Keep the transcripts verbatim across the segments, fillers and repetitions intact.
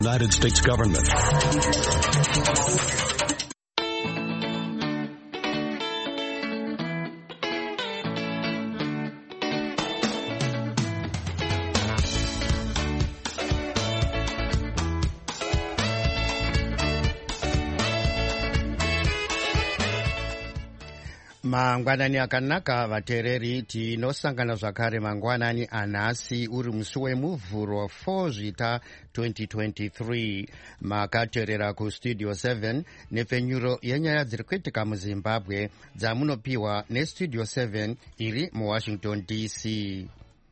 United States government. Mangwanani akanaka vateereri, tinosangana zvakare mangwanani anhasi uri musi wemuvhuro four zvita twenty twenty-three. Makateerera kustudio seven nepfenyuro yenyaya dziri kuitika muzimbabwe dzamunopiwa nestudio seven iri muwashington D C.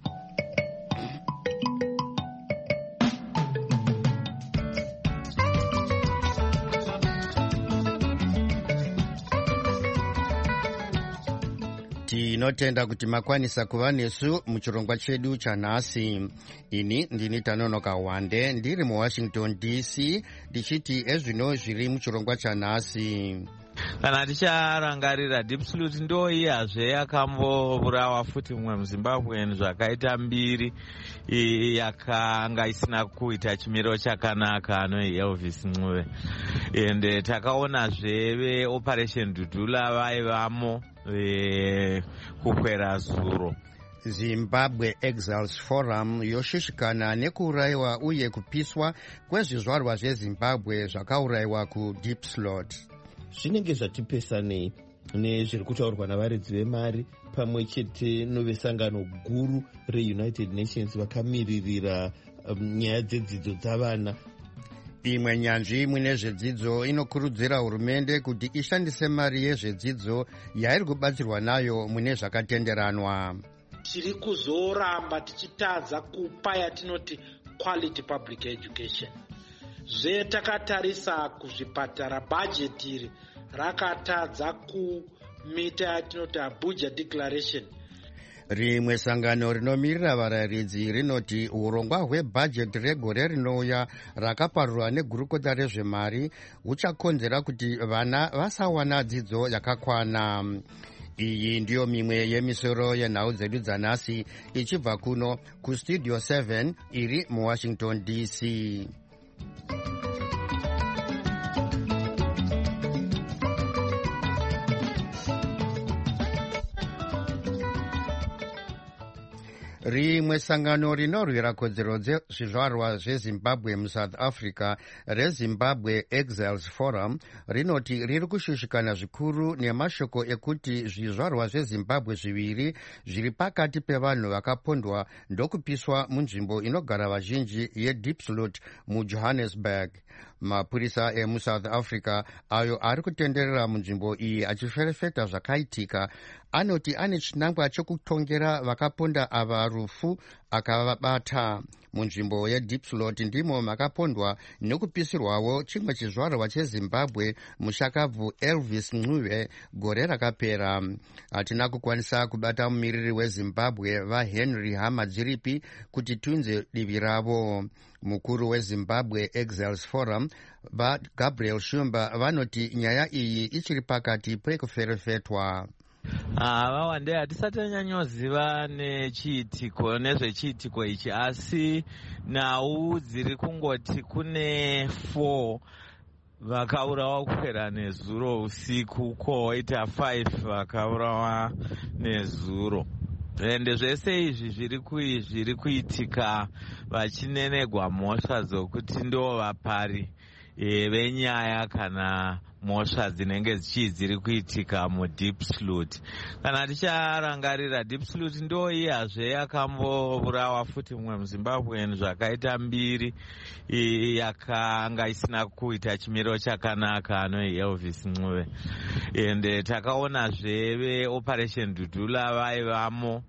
Tinotenda kuti makwanisa kuva nesu muchirongwa chedu chanhasi. Ini ndini Tanonoka Wande ndiri muwashington D C ndichiti ezvino zviri muchirongwa chanhasi. Kana ticharangarira Diepsloot ndo iyazve yakambovurawa futi mumwe muZimbabwe zvakaita mbiri yakanga isina kuita chimiro chakanaka anoi Elvis Ncube. Ende takaonazve veOperation Dudula vaivamo kukwera zuro. Zimbabwe Exiles Forum yoshishikana nekuurayiwa uye kupiswa kwezvizvarwa zveZimbabwe zvakaurayiwa kuDiepsloot. Zvinenge zvatipesanei nezviri kutaurwa navaredzi vemari pamwe chete novesangano guru reUnited Nations vakamiririra um, nyaya dzedzidzo dzavana. Imwe nyanzvi mune zvedzidzo inokurudzira hurumende kuti ishandise mari yezvedzidzo yairi kubatsirwa nayo mune zvakatenderanwa. Tiri kuzoramba tichitadza kupa yatinoti quality public education. Zvetakatarisa kuzvipatara bhajeti iri rakatadza kumita yatinoti Abuja Declaration. Rimwe sangano rinomirira varayiridzi rinoti urongwa hwebhajeti regore rinouya rakaparurwa negurukota rezvemari huchakonzera kuti vana vasawana dzidzo yakakwana. Iyi ndiyo mimwe yemisoro yenhau dzedu dzanhasi ichibva kuno kustudio seven iri muwashington D C. Rimwe sangano rinorwira kodzero dzezvizvarwa zveZimbabwe muSouth Africa reZimbabwe Exiles Forum rinoti riri kushushikana zvikuru nemashoko ekuti zvizvarwa zveZimbabwe zviviri zviri pakati pevanhu vakapondwa ndokupiswa munzvimbo inogara vazhinji yeDiepsloot muJohannesburg. Mapurisa emuSouth Africa ayo ari kutenderera munzvimbo iyi achiferefeta zvakaitika anoti ane chinangwa chokutongera vakaponda ava rufu akavabata. Munzvimbo yeDiepsloot ndimo makapondwa nekupisirwawo chimwe chizvarwa cheZimbabwe mushakabvu Elvis Ncube gore rakapera. Hatina kukwanisa kubata mumiriri weZimbabwe vaHenry Hamadziripi kuti tunze divi ravo. Mukuru weZimbabwe Exiles Forum vaGabriel Shumba vanoti nyaya iyi ichiri pakati pekuferefetwa. Vawande hatisati tanyanyoziva nechiitiko nezvechiitiko ichi, asi nhau dziri kungoti kune four vakaurawa kukwera nezuro usiku, koita five vakaurawa nezuro. Ende zvese izvi zviri kuitika vachinenegwa mhosva dzokuti ndo vapari venyaya kana mhosva dzinenge dzichiri kuitika muDiepsloot. Kana ticharangarira Diepsloot ndo iyazve yakambovurawa futi mumwe muZimbabwe zvakaita mbiri yakanga isina kuita chimiro chakanaka anoi Elvis Ncube. Ende takaonazve veOperation Dudula vaivamo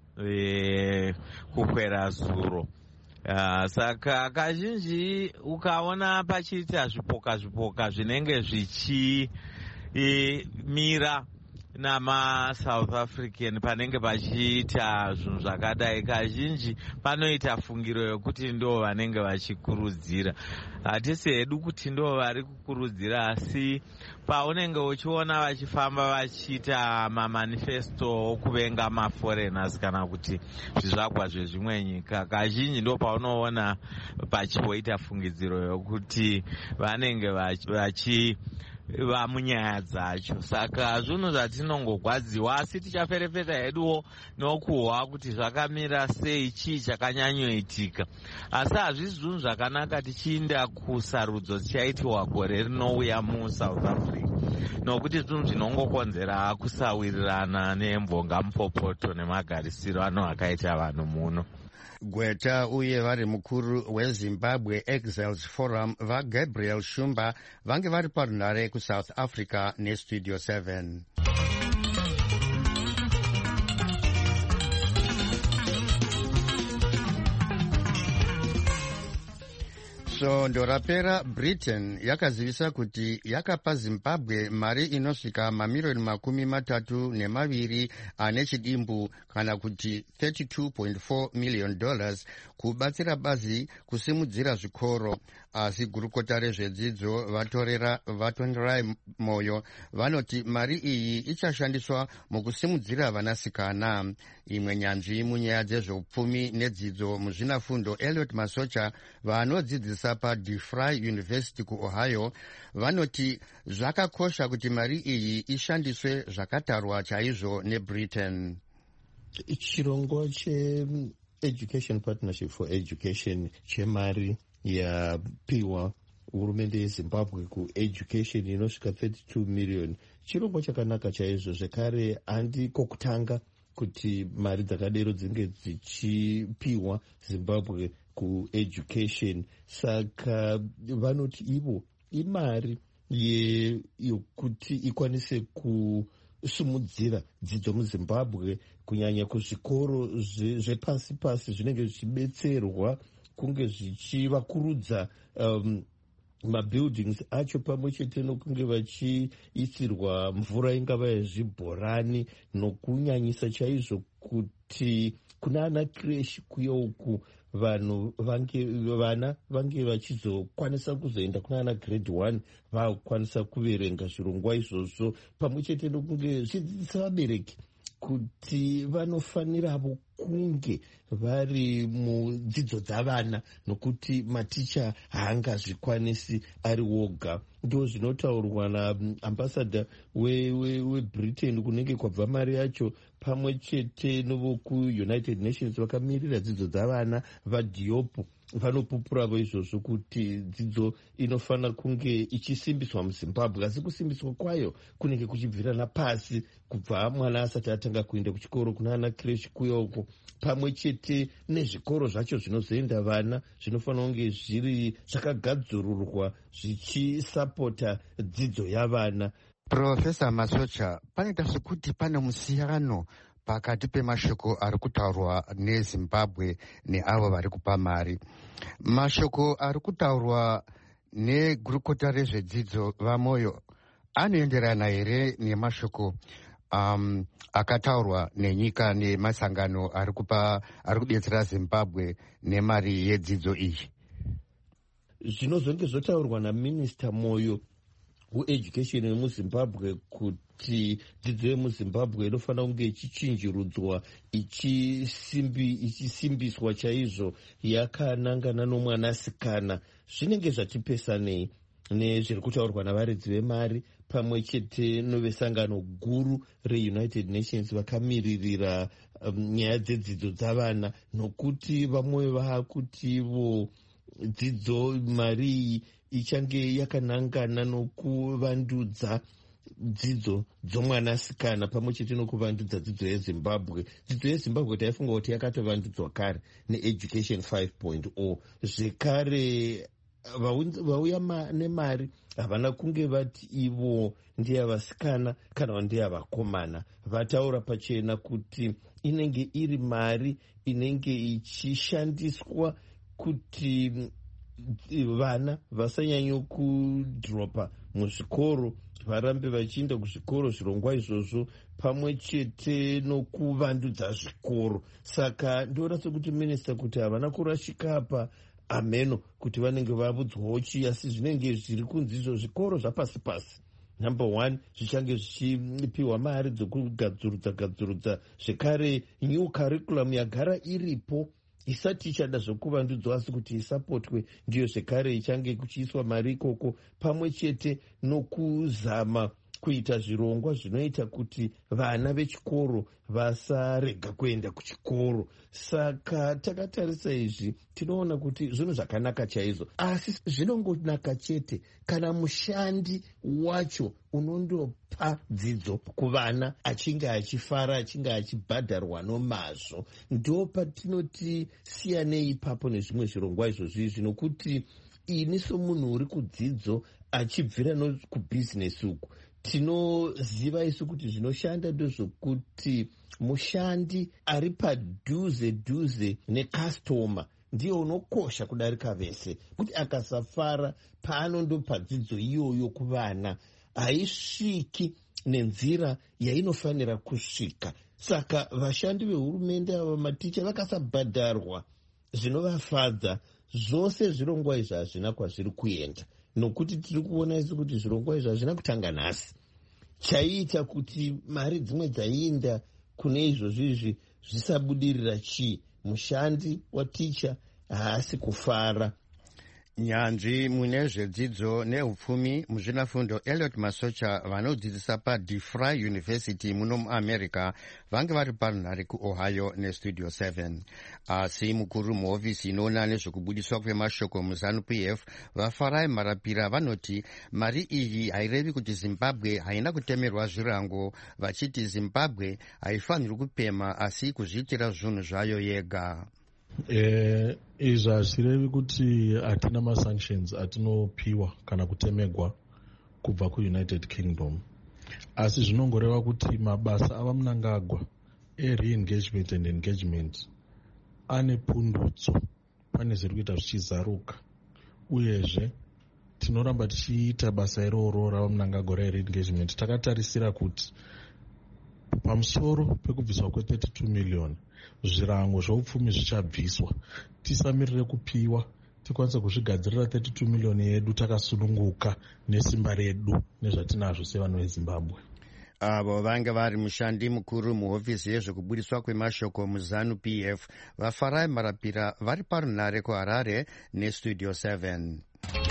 kukwera zuro. Uh, saka kazhinji ukaona pachiita zvipoka zvipoka zvinenge zvichimira namasouth african panenge pachiita zvinhu zvakadai, kazhinji panoita fungiro yokuti ndo vanenge vachikurudzira. Hatisi hedu kuti ndo vari kukurudzira, asi paunenge uchiona vachifamba vachiita mamanifesto okuvenga maforeigners kana kuti zvizvakwa zvezvimwe nyika, kazhinji ndo paunoona pachivoita fungidziro yokuti vanenge vachi vamunyaya dzacho. Saka zvinhu zvatinongogwadziwa, asi tichaferefeta heduwo nokuhwa kuti zvakamira sei, chii chakanyanyoitika. Asi hazvisi zvinhu zvakanaka tichiinda kusarudzo dzichaitiwa gore rinouya muSouth Africa, nokuti zvinhu zvinongokonzera kusawirirana nembonga mupopoto nemagarisiro ano akaita vanhu muno. Gweta uye vari mukuru weZimbabwe Exiles Forum vaGabriel Shumba vange vari parunhare kuSouth Africa neStudio seven. Svondo rapera, Britain yakazivisa kuti yakapa Zimbabwe mari inosvika mamiriyoni makumi matatu nemaviri ane chidimbu kana kuti thirty-two point four million dollars kubatsira bazi kusimudzira zvikoro. Asi gurukota rezvedzidzo vatorera vatonderai moyo vanoti mari iyi ichashandiswa mukusimudzira vanasikana. Imwe nyanzvi munyaya dzezveupfumi nedzidzo muzvinafundo Elliot Masocha vanodzidzisa paDeFry University kuOhio vanoti zvakakosha kuti mari iyi ishandiswe zvakatarwa chaizvo neBritain. Chirongwa cheEducation Partnership for Education chemari yapiwa hurumende yeZimbabwe kueducation inosvika thirty-two million chirongwa chakanaka chaizvo. Zvekare handi kokutanga kuti mari dzakadero dzinge dzichipiwa Zimbabwe kueducation, saka vanoti ivo imari yokuti ikwanise kusumudzira dzidzo muZimbabwe, kunyanya kuzvikoro zvepasi pasi zvinenge zvichibetserwa kunge zvichivakurudza um, mabuildings acho pamwe chete nokunge vachiisirwa mvura ingava yezvibhorani, nokunyanyisa chaizvo kuti kuna ana creche kuyouku vanhu vange vana vange vachizokwanisa kuzoenda kuna ana grade one vakukwanisa kuverenga zvirongwa izvozvo, pamwe chete nokunge zvidzidzisa vabereki kuti vanofaniravo kunge vari mudzidzo dzavana, nokuti maticha haangazvikwanisi ari woga. Ndo zvinotaurwa naambassador weBritain we, we kunenge kwabva mari yacho, pamwe chete novokuUnited Nations vakamirira dzidzo dzavana vaDiop vanopupuravo izvozvo kuti dzidzo inofanira kunge ichisimbiswa muZimbabwe, asi kusimbiswa kwayo kunenge kuchibvirana pasi kubva mwana asati atanga kuenda kuchikoro kuna ana creche kuyoko, pamwe chete nezvikoro zvacho zvinozoenda vana zvinofanira kunge zviri zvakagadzururwa zvichisapota dzidzo yavana. Profesa Masocha, panoita sekuti pane musiyano pakati pemashoko ari kutaurwa neZimbabwe neavo vari kupa mari. Mashoko ari kutaurwa negurukota rezvedzidzo vaMoyo anoenderana here nemashoko um, akataurwa nenyika nemasangano ari kupa ari kudetsera Zimbabwe nemari yedzidzo iyi? Zvinozonge zvotaurwa naMinista Moyo weEducation yemuZimbabwe kuti dzidzo yemuZimbabwe inofanira kunge ichichinjirudzwa ichisimbiswa chaizvo yakanangana nomwanasikana. Zvinenge zvatipesanei nezviri kutaurwa navaredzi vemari pamwe chete novesangano guru reUnited Nations vakamiririra um, nyaya dzedzidzo dzavana, nokuti vamwe vakutivo dzidzo mari iyi ichange yakanangana nokuvandudza dzidzo dzomwanasikana pamwe chete nokuvandudza dzidzo yeZimbabwe. Dzidzo yeZimbabwe taifunga kuti yakatovandudzwa kare neEducation five point oh. Zvekare vauya nemari havana kunge vati ivo ndeyavasikana kana ndeyavakomana. Vataura pachena kuti inenge iri mari inenge ichishandiswa kuti vana vasanyanyo kudropa muzvikoro, varambe vachienda kuzvikoro zvirongwa izvozvo, pamwe chete nokuvandudza zvikoro. Saka ndoona sekuti minista kuti havana kurashika apa ameno kuti vanenge vabudzwawo chi, asi zvinenge zviri kunzi izvo zvikoro zvapasi pasi. Number one, zvichange zvichipiwa mari dzokugadzurudza gadzurudza zvekare new curriculum yagara iripo isati ichada zvokuvandudzwa, asi kuti isapotwe ndiyo zvekare ichange kuchiiswa mari ikoko, pamwe chete nokuzama kuita zvirongwa zvinoita kuti vana vechikoro vasarega kuenda kuchikoro. Saka takatarisa izvi tinoona kuti zvinhu zvakanaka chaizvo, asi zvinongonaka chete kana mushandi wacho unondopa dzidzo kuvana achinge achifara, achinge achibhadharwa nomazvo. Ndo patinoti siyanei ipapo nezvimwe zvirongwa izvozvi zvinokuti ini somunhu uri kudzidzo achibvira nokubhizinesi uku, tinoziva isu kuti zvinoshanda ndozvokuti mushandi ari padhuze dhuze nekastoma ndiye unokosha kudarika vese, kuti akasafara paanondopa dzidzo iyoyo kuvana haisviki nenzira yainofanira kusvika. Saka vashandi vehurumende ava maticha vakasabhadharwa zvinovafadza, zvose zvirongwa izvi hazvina kwazviri kuenda, nokuti tiri kuona isu kuti zvirongwa izvi hazvina kutanga nhasi. Chaiita kuti mari dzimwe dzaienda kune izvozvizvi zvisabudirira chii? Mushandi waticha haasi kufara. Nyanzvi mune zvedzidzo neupfumi muzvinafundo Elliot Masocha vanodzidzisa paDeFry University muno muAmerica vange vari parunhare kuOhio neStudio seven. Asi mukuru muhofisi inoona nezvekubudiswa kwemashoko muZANU-P F vaFarai Marapira vanoti mari iyi hairevi kuti Zimbabwe haina kutemerwa zvirango, vachiti Zimbabwe haifaniri kupema asi kuzviitira zvinhu zvayo yega. Eh, izvi hazvirevi kuti hatina masanctions atinopiwa kana kutemegwa kubva kuUnited Kingdom, asi zvinongoreva kuti mabasa ava Mnangagwa e-re-engagement and engagement ane pundutso, pane zviri kuita zvichizaruka, uyezve tinoramba tichiita basa iroro rava Mnangagwa re-re-engagement. Takatarisira kuti pamusoro pekubviswa kwe-thirty-two million zvirango zvoupfumi zvichabviswa, tisamirire kupiwa, tikwanisa kuzvigadzirira thirty-two million yedu takasununguka nesimba redu nezvatinazvo sevanhu veZimbabwe. Avo vange vari mushandi mukuru muhofisi yezvekubudiswa kwemashoko muZANU-P F vaFarai Marapira vari parunhare kuHarare neStudio seven.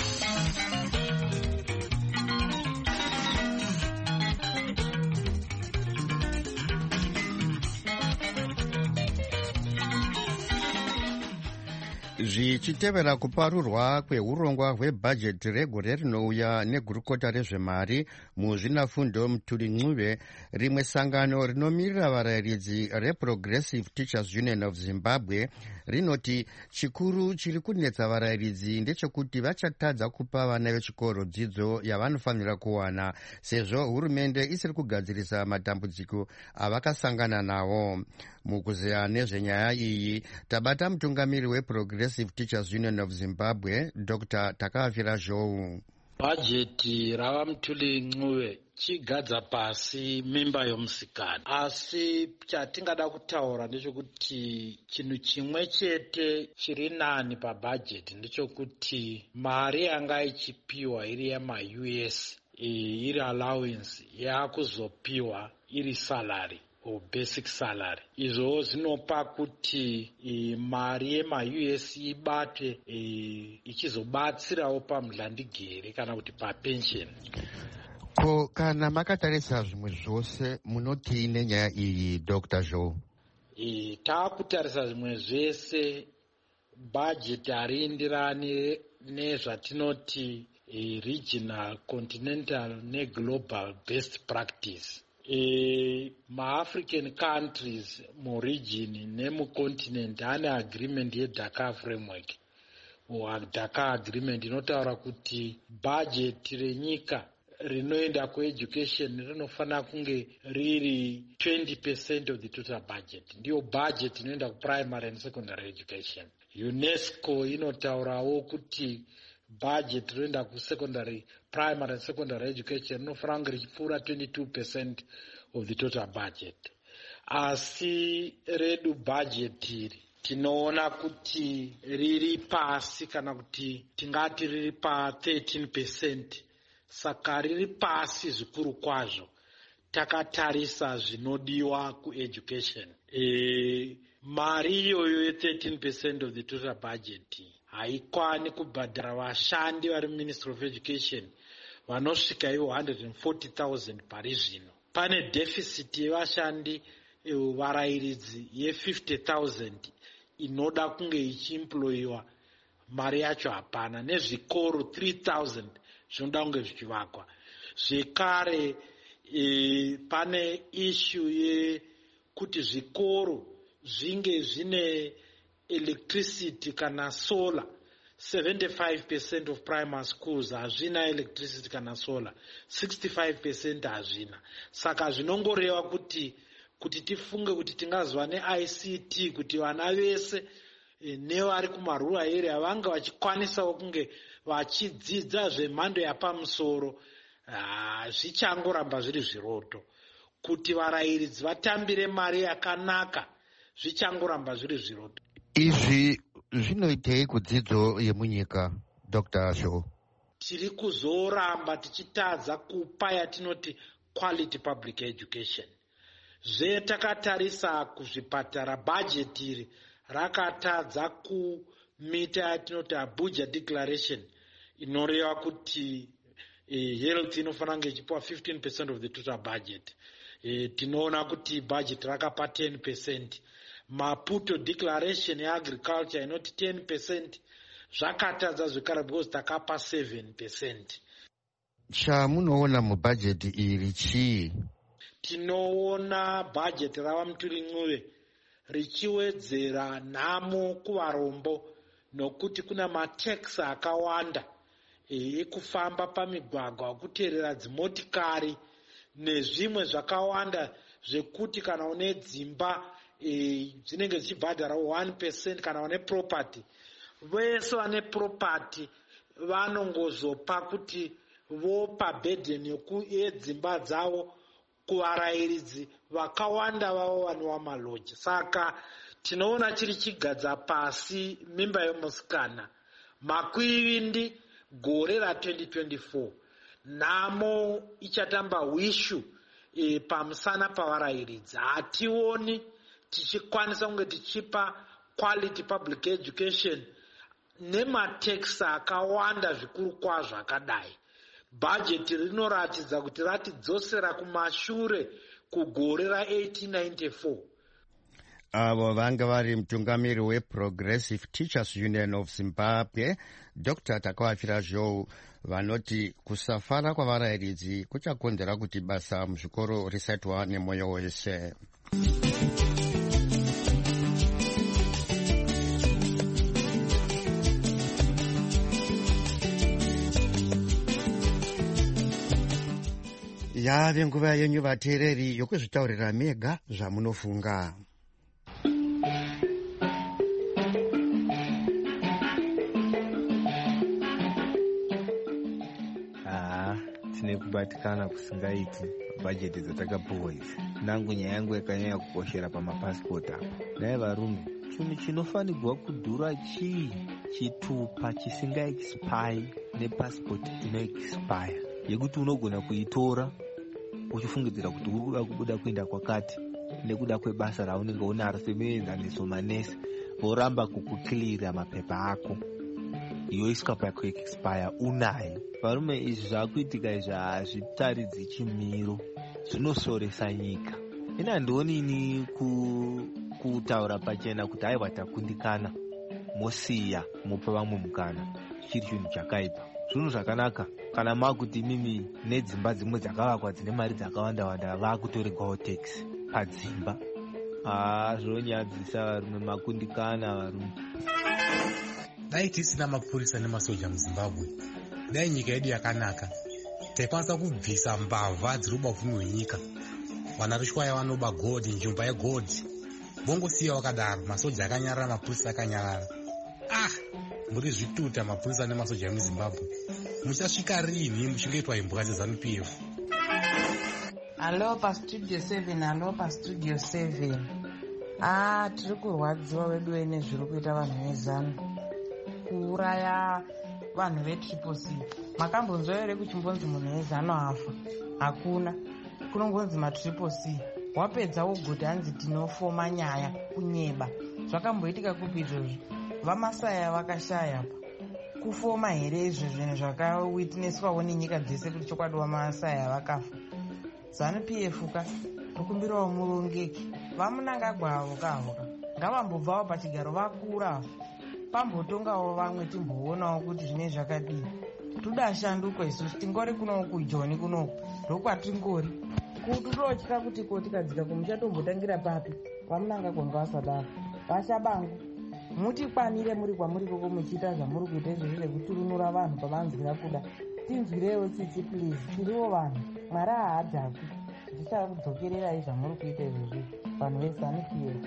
Zvichitevera kuparurwa kweurongwa hwebhajeti regore rinouya negurukota rezvemari muzvinafundo Mutuli Ncube, rimwe sangano rinomirira varayiridzi reProgressive Teachers Union of Zimbabwe rinoti chikuru chiri kunetsa varayiridzi ndechekuti vachatadza kupa vana vechikoro dzidzo yavanofanira kuwana, sezvo hurumende isiri kugadzirisa matambudziko avakasangana nawo. Mukuzeya nezvenyaya iyi tabata mutungamiri weProgressive Teachers Union of Zimbabwe Doctor Takavira Zhou. Bhajeti rava Mutuli Ncube chigadza pasi mimba yomusikana, asi chatingada kutaura ndechekuti chinhu chimwe chete chiri nani pabhajeti ndechekuti mari yanga ichipiwa iri yema-U S iri allowance yakuzopiwa iri salary or basic salary. Izvo zvinopa kuti e, mari yema-U S ibate e, ichizobatsirawo pamudlandigere kana kuti papension. Ko kana makatarisa zvimwe zvose munotii nenyaya iyi Doctor Zhou? E, taakutarisa zvimwe zvese bhajeti harienderani nezvatinoti e, regional, continental neglobal best practice. E, ma-African countries muregion nemucontinent ane agreement yeDhaka framework or Dhaka agreement inotaura kuti bhajeti renyika rinoenda kueducation rinofanira kunge riri twenty percent of the total budget. Ndiyo budget inoenda kuprimary and secondary education. UNESCO inotaurawo kuti budget rinoenda kusecondary, primary and secondary education rinofanira kunge richipfuura twenty-two percent of the total budget. Asi redu budget iri tinoona kuti riri pasi, kana kuti tingati riri pa thirteen percent. Saka riri pasi zvikuru kwazvo takatarisa zvinodiwa kueducation. E, mari iyoyo ye thirteen percent of the total budget haikwani kubhadhara vashandi vari Ministry of Education vanosvika ivo one hundred forty thousand pari zvino. Pane deficit yevashandi varayiridzi ye fifty thousand inoda kunge ichiemployiwa, mari yacho hapana. Nezvikoro three thousand zvinoda kunge zvichivakwa. Zvekare e, pane issue yekuti zvikoro zvinge zvine electricity kana solar. seventy-five percent of primary schools hazvina electricity kana solar, sixty-five percent hazvina. Saka zvinongoreva kuti kuti tifunge kuti tingazva ne-I C T kuti vana vese e, nevari kumarural area vange vachikwanisawo kunge vachidzidza zvemhando yapamusoro, zvichangoramba zviri zviroto. Kuti varayiridzi vatambire mari yakanaka zvichangoramba zviri zviroto. Izvi zvinoitei kudzidzo yemunyika, Doctor Shaw? Tiri kuzoramba tichitadza kupa yatinoti quality public education. Zvetakatarisa kuzvipatara, budget iri rakatadza kumita yatinoti Abuja Declaration inoreva kuti e, health inofanira kunge ichipiwa fifteen percent of the total budget. E, tinoona kuti budget rakapa ten percent. Maputo Declaration yeagriculture inoti ten percent zvakatadza zvekare because takapa seven percent. Chamunoona mubudget iri chii? Tinoona budget rava Mutuli-Ncube richiwedzera nhamo kuvarombo, nokuti kuna matax akawanda ekufamba pamigwagwa, kuteerera dzimotikari nezvimwe zvakawanda zvekuti kana une dzimba e, dzinenge dzichibhadhara one percent, kana vane property. Vese vane property vanongozopa kuti vopa burden yedzimba dzavo kuvarayiridzi vakawanda vavo vanowa maloji. Saka tinoona chiri chigadza pasi mimba yomusikana makwivindi gore ra twenty twenty-four. Nhamo ichatamba wishu e, pamusana pavarayiridzi. Hationi tichikwanisa kunge tichipa quality public education nematax akawanda zvikuru kwazvo akadai. Budget rinoratidza kuti ratidzosera kumashure kugore ra eighteen ninety-four. Avo vanga vari mutungamiri weProgressive Teachers Union of Zimbabwe, Doctor Takawafira Zhou, vanoti kusafara kwavarayiridzi kuchakonzera kuti basa muzvikoro risaitwa nemwoyo wese. Yave nguva yenyu vateereri yokuzvitaurira mega zvamunofunga. Ah, tine kubatikana kusingaiti bhajeti dzatakapuwa idzi. Nangu nyaya yangu yakanyanya kukoshera pamapasipoti apa. Naye varume, chinhu chinofanirwa kudhura chii? Chitupa chisingaexpire nepasipoti inoexpire, yekuti unogona kuitora uchifungidzira kuti uri kuda kuenda kwakati nekuda kwebasa raunenge unaro semuenzaniso manesi, voramba kukukilira mapepa ako yoiswa pakuexpire unayo. Varume, izvi zvakuitika izvi hazvitaridzi chimiro, zvinosoresa nyika. Ina handionini ku, kutaura pachena kuti aiwa takundikana mosiya mopa vamwe mukana, chiri chinhu chakaipa. Zvinhu zvakanaka kana makuti mimi nedzimba dzimwe dzakavakwa dzine mari dzakawanda-wanda vakutoregwawo tax padzimba. Ah, zvonyadzisa varume, makundikana varume. Dai tisina mapurisa nemasoja muZimbabwe, dai nyika yedu yakanaka. Taikwanisa kubvisa mbavha dziri ubavhumi hwenyika. Vana rushwaya vanoba godhi, njumba yegodhi. Vongosiya wakadaro, masoja akanyarara, mapurisa akanyarara. ah muri zvituta mapurisa nemasoja emuzimbabwe muchasvika rini muchingoitwa imbwa dzezanu P F? Hello pastudio seven. Hello pastudio seven. Ah, tiri kurwadziwa wedu wene zviri kuita vanhu vezanu kuuraya vanhu vetriple C. Makambonzwa here kuchimbonzi munhu wezanu hafa? Hakuna. Kunongonzi matriple C. Wapedza wogoti hanzi tinofoma nyaya kunyeba. Zvakamboitika kupi izvozvo? Vamasaya vakashaya pa kufoma here izvo zvinhu zvakawitnesswawo nenyika dzese kuti chokwadi vamasaya vakafa. Zanu P F ka tokumbirawo murongeki vamunangagwa avo kahoka ngavambobvawo pachigaro vakura pambotongawo vamwe timboonawo kuti zvine zvakadii. Toda shanduko isusu tingori kunoku kujoni kunoku ndokwatingori kuti totyira kuti ko tikadzika kumuchatombotangira papi vamunangagwa ngavasadaro. Vasha bangu mutikwanire muri kwamuri koko muchiita zvamuri kuita izvozvo zvekuturunura vanhu pavanzwira kuda. Tinzwirewo tsitsi please, tiriwo vanhu mwari haadhakwi. Ndichava kudzokererai zvamuri kuita izvozvo vanhu vesanu P F.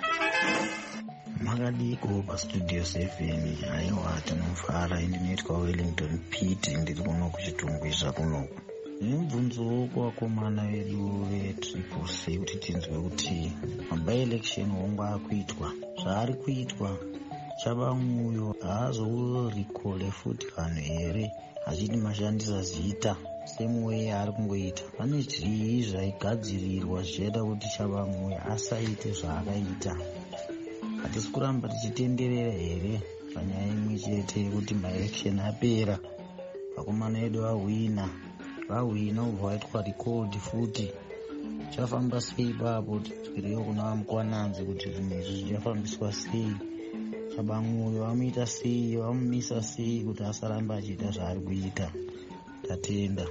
Makadiko pastudio seven. Haiwa tinofara. Ini ndinoitwa Wellington Pete, ndiri kuno kuchitungwizva kunoku. Mubvunzo kuvakomana vedu vetriple C kuti tinzwe kuti mabai election hongu akuitwa zvaari kuitwa Chabanguyo haazorikole futi vanhu here achiti mashandisa zita semuweye ari kungoita. Pane zvii zvaigadzirirwa zvichaita kuti Chabanguyo asaite zvaakaita. Hatisi kuramba tichitenderera here panyaya imwe chete yekuti maelection apera vakomana vedu vahwina vahwina ubva vaitwa record futi. Chafamba sei ipapo? Tiriyo kuna vamukwananzi kuti zvinhu izvi zvichafambiswa sei. Chabanguyo vamuita sei, vamumisa sei kuti asaramba achiita zvaari kuita. Tatenda.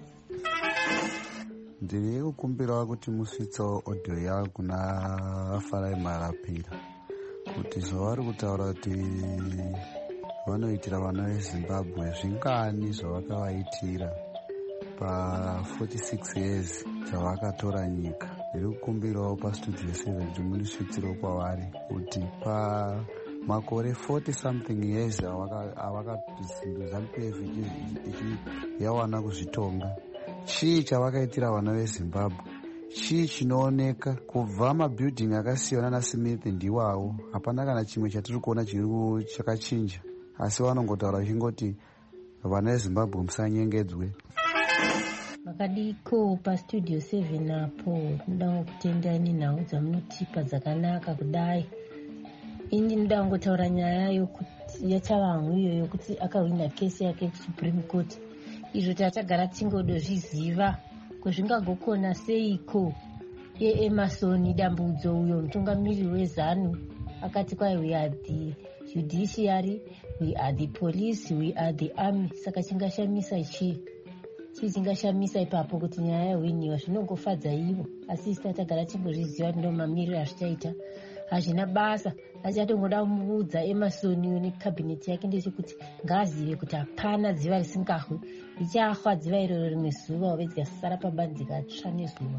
Ndiri kukumbirawo kuti musvitsawo audio yavo kuna vafarai marapira kuti zvavari kutaura kuti vanoitira vana veZimbabwe zvingani zvavakavaitira pa forty-six years dzavakatora nyika. Ndiri kukumbirawo pastudio seven kuti munisvitsiro kwavari kuti pa makore forty something years avakazambf yawana kuzvitonga, chii chavakaitira vana veZimbabwe? Chii chinooneka? Kubva mabuilding akasiyana naSmith ndiwawo, hapana kana chimwe chatiri kuona chiri chakachinja, asi vanongotaura vachingoti vana veZimbabwe musanyengedzwe. Makadiko pastudio seven apo ndoda kutenda nenhau dzamunotipa dzakanaka kudai. Ini ndoda ngotaura nyaya yaChabangu iyoyo kuti akawina kesi yake kuSupreme Court. Izvo tatagara tingodozviziva kwezvingagokona seiko yeEmerson Dambudzo uyo mutungamiriri wezanu akati kwai we are the judiciary, we are the police, we are the army. Saka chingashamisa ichi chichingashamisa ipapo kuti nyaya yawiniwa zvinongofadza ivo, asi tatagara tingozviziva ndo mamiriro azvichaita. Hazvina basa, achatongoda kumuudza Emerson nekabhineti yake ndechekuti ngaazive kuti hapana dziva risingahwe, richahwa dziva iroro rimwe zuva ove dzikasara pabani dzikatsva nezuva.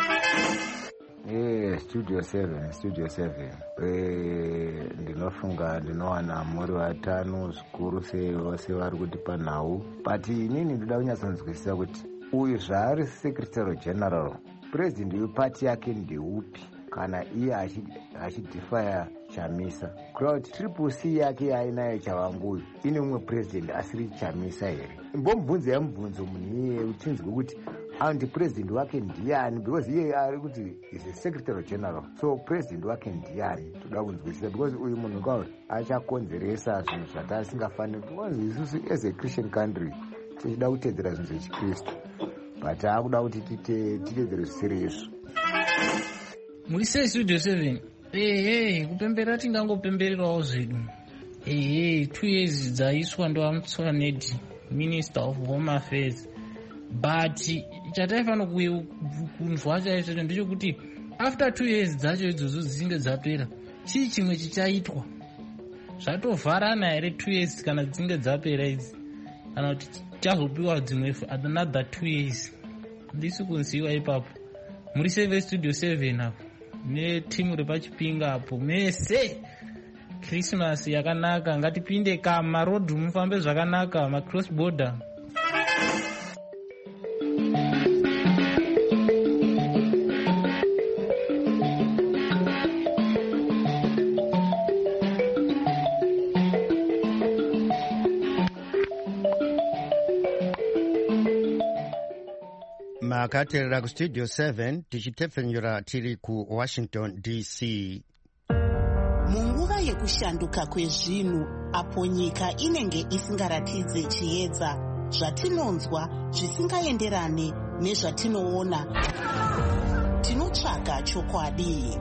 Eh, studio seven, studio seven. Eh, ndinofunga ndinowana muri vatano zvikuru sevose vari kutipa nhau. But inini ndoda kunyatsonzwisisa kuti uyu zvaari secretary general, president wepati yake ndeupi? Kana iye achidefaya Chamisa, kureva kuti triple C yake yainayo Chabanguyo ine umwe president asiri Chamisa here. Imbomubvunzo yamubvunzo munhu iye utinzwe kuti anti president wake ndiani, because iye ari kuti is a secretary general, so president wake ndiani. Toda kunzwisisa because uyu munhu kwauri achakonzeresa zvinhu zvatasingafaniri, because isusu as a Christian country tichida kutedzera zvinhu zvechikristu, but akuda kuti titedzere zvisirezvo. Muise studio seven. Eh eh kupembera tingangopembererawo zvedu. Eh eh two years dzaiswa ndo Amtsoanedi, Minister of Home Affairs. But chataifana kunzwa chaizvo ndechekuti after two years dzacho idzodzo dzinge dzapera, chii chimwe chichaitwa? Zvatovharana here two years kana dzinge dzapera idzi, kana kuti chazopiwa dzimwe another two years? Ndisi kunziwa ipapo. Muri Save Studio seven apo netimu repachipinga apo mese krismasi yakanaka. Ngatipinde kama road mufambe zvakanaka, macross border. makateerera ku studio seven tichitepfenyura tiri ku Washington D C. Munguva yekushanduka kwezvinhu, apo nyika inenge isingaratidze chiedza, zvatinonzwa zvisingaenderane nezvatinoona, tinotsvaga chokwadi.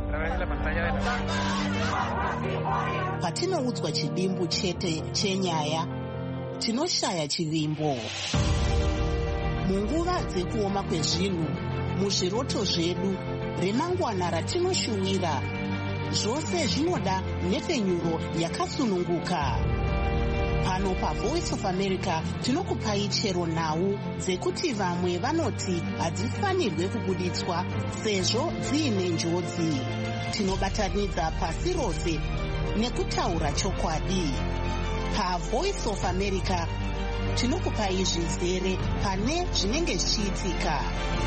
Patinoudzwa chidimbu chete chenyaya, tinoshaya chivimbo. Munguva dzekuoma kwezvinhu, muzviroto zvedu, remangwana ratinoshuwira, zvose zvinoda nhefenyuro yakasununguka. Pano paVoice of America tinokupai chero nhau dzekuti vamwe vanoti hadzifanirwe kubuditswa sezvo dziine njodzi. Tinobatanidza pasi rose nekutaura chokwadi. PaVoice of America tinokupai zvizere pane zvinenge zvichiitika.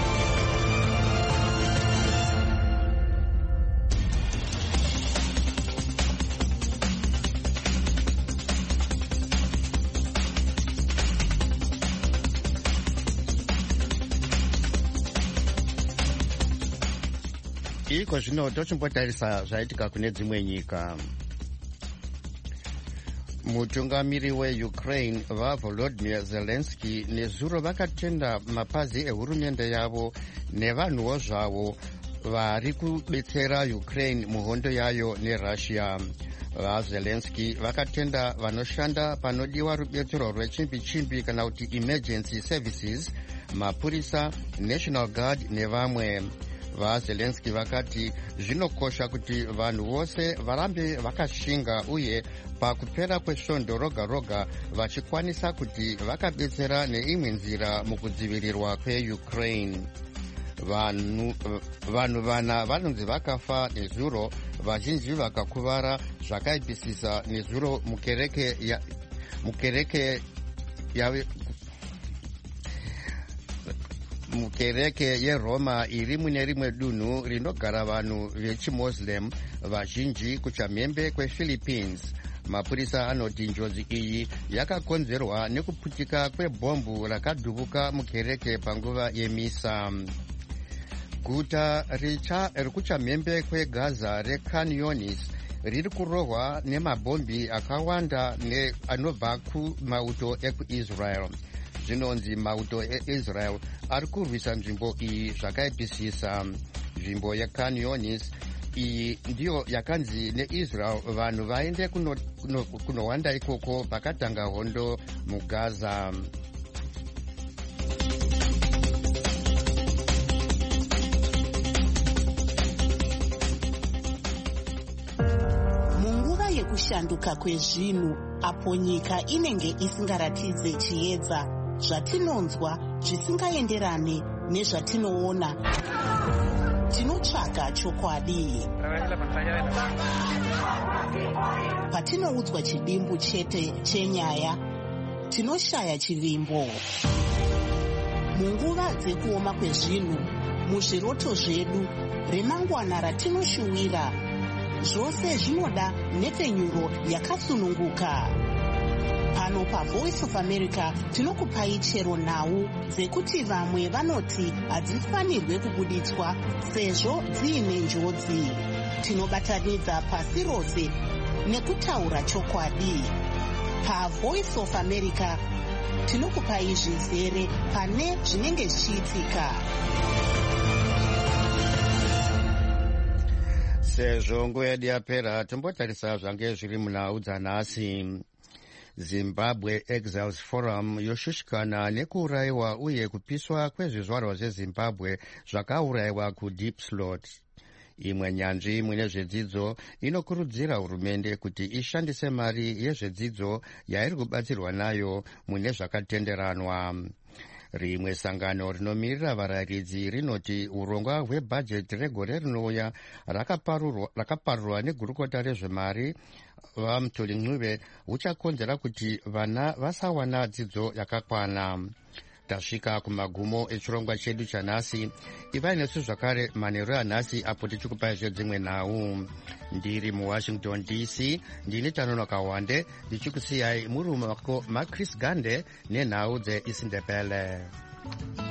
Iko zvino tochimbotarisa zvaitika kune dzimwe nyika. Mutungamiri weUkraine vaVolodymyr Zelensky nezuro vakatenda mapazi ehurumende yavo nevanhuwo zvavo vari kubetsera Ukraine muhondo yayo neRussia. VaZelensky vakatenda vanoshanda panodiwa rubetsero rwechimbi chimbi kana kuti emergency services, mapurisa, National Guard nevamwe. VaZelensky vakati zvinokosha kuti vanhu vose varambe vakashinga uye pakupera kwesvondo roga roga vachikwanisa kuti vakabetsera neimwe nzira mukudzivirirwa kweUkraine. Vanhu vanhu vana vanonzi vakafa nezuro, vazhinji vakakuvara zvakaipisisa nezuro mukereke ya mukereke ya mukereke yeRoma iri mune rimwe dunhu rinogara vanhu vechiMuslim vazhinji kuchamhembe kwePhilippines. Mapurisa anoti njodzi iyi yakakonzerwa nekuputika kwebhombu rakadhubuka mukereke panguva yemisa. Guta rekuchamhembe kweGaza reKhan Younis riri kurohwa nemabhombi akawanda anobva kumauto ekuIsrael. Zvinonzi mauto eIsrael ari kurwisa nzvimbo iyi zvakaipisisa. Nzvimbo yeKhan Younis iyi ndiyo yakanzi neIsrael vanhu vaende kunowanda ikoko pakatanga hondo muGaza. Munguva yekushanduka kwezvinhu, apo nyika inenge isingaratidze chiedza, zvatinonzwa zvisingaenderane nezvatinoona, tinotsvaga chokwadi. Patinoudzwa chidimbu chete chenyaya, tinoshaya chivimbo. Munguva dzekuoma kwezvinhu, muzviroto zvedu, remangwana ratinoshuwira, zvose zvinoda nhefenyuro yakasununguka. Pano paVoice of America tinokupai chero nhau dzekuti vamwe vanoti hadzifanirwe kubuditswa sezvo dziine njodzi. Tinobatanidza pasi rose nekutaura chokwadi. PaVoice of America tinokupai zvizere pane zvinenge zvichiitika. Sezvo nguva yedu yapera, tombotarisa zvange zviri munhau dzanhasi. Zimbabwe Exiles Forum yoshushikana nekuurayiwa uye kupiswa kwezvizvarwa zveZimbabwe zvakaurayiwa kuDeep Slot. Imwe nyanzvi mune zvedzidzo inokurudzira hurumende kuti ishandise mari yezvedzidzo yairi kubatsirwa nayo mune zvakatenderanwa. rimwe sangano rinomirira varayiridzi rinoti urongwa hwebhajeti regore rinouya rakaparurwa negurukota rezvemari vamutoli ncube huchakonzera kuti vana vasawana dzidzo yakakwana. Tasvika kumagumo echirongwa chedu chanhasi. Ivai nesu zvakare manheru anhasi apo tichikupai zvedzimwe nhau. Ndiri muwashington D C ndini Tanono Kawande ndichikusiyai muri mumako maChris Gande nenhau dzeIsindebele.